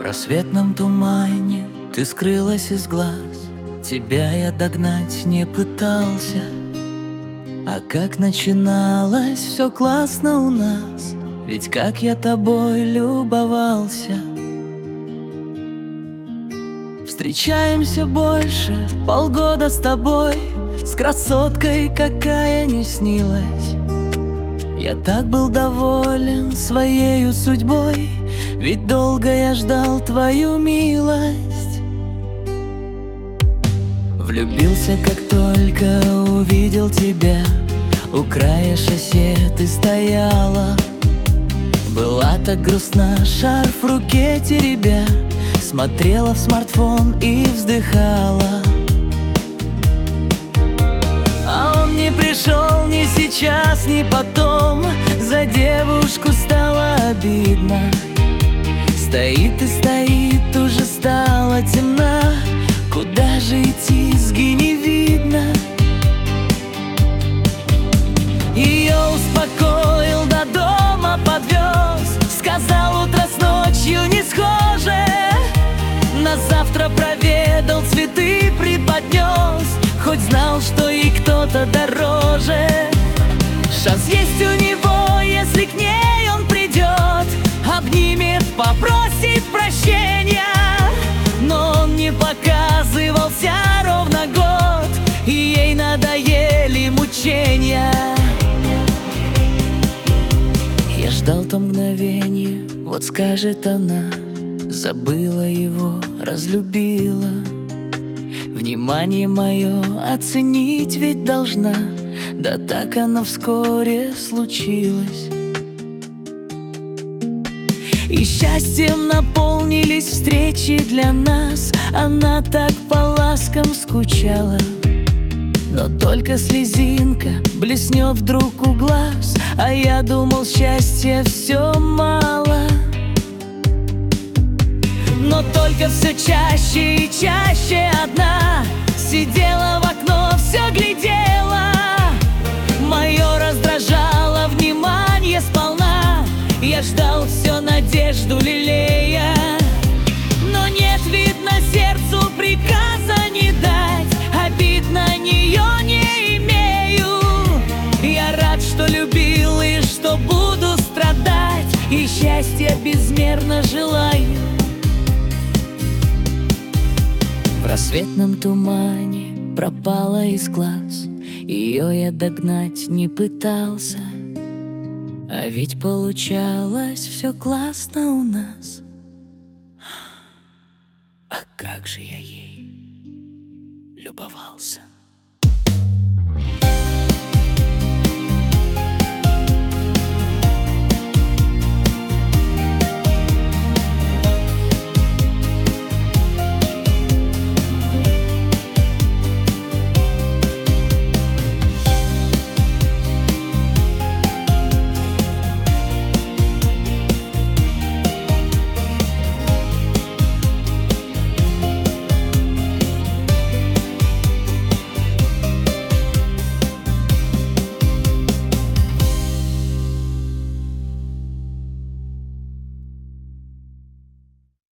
рассветном тумане ты скрылась из глаз. Тебя я догнать не пытался. А как начиналось все классно у нас, ведь как я тобой любовался. Встречаемся больше полгода с тобой, с красоткой, какая не снилась. Я так был доволен своею судьбой, ведь долго я ждал твою милость. Влюбился, как только увидел тебя. У края шоссе ты стояла. Была так грустна, шарф в руке теребя, смотрела в смартфон и вздыхала. А он не пришел ни сейчас, ни потом. За девушку стало обидно. Стоит и стоит, уже стала темна. Куда же идти, сги не видно. Ее успокоил, до дома подвез. Сказал, утро с ночью не схоже. На завтра проведал, цветы преподнес. Хоть знал, что ей кто-то дороже. Шанс есть у него, если к ней он придет. Обнимет, попросит прощения. Но он не показывался ровно год, и ей надоели мучения. Я ждал то мгновение, вот скажет она. Забыла его, разлюбила. Внимание мое оценить ведь должна. Да так оно вскоре случилось. И счастьем наполнились встречи для нас. Она так по ласкам скучала. Но только слезинка блеснет вдруг у глаз, а я думал, счастья все мало. Но только все чаще и чаще одна сидела в окно, все глядела. Мое раздражало внимание сполна. Я ждал все, надежду лелея. Но нет, видно, сердцу приказа не дать. Обид на нее не имею. Я рад, что любил и что буду страдать, и счастья безмерно желаю. В рассветном тумане пропала из глаз. Ее я догнать не пытался. А ведь получалось все классно у нас. А как же я ей любовался.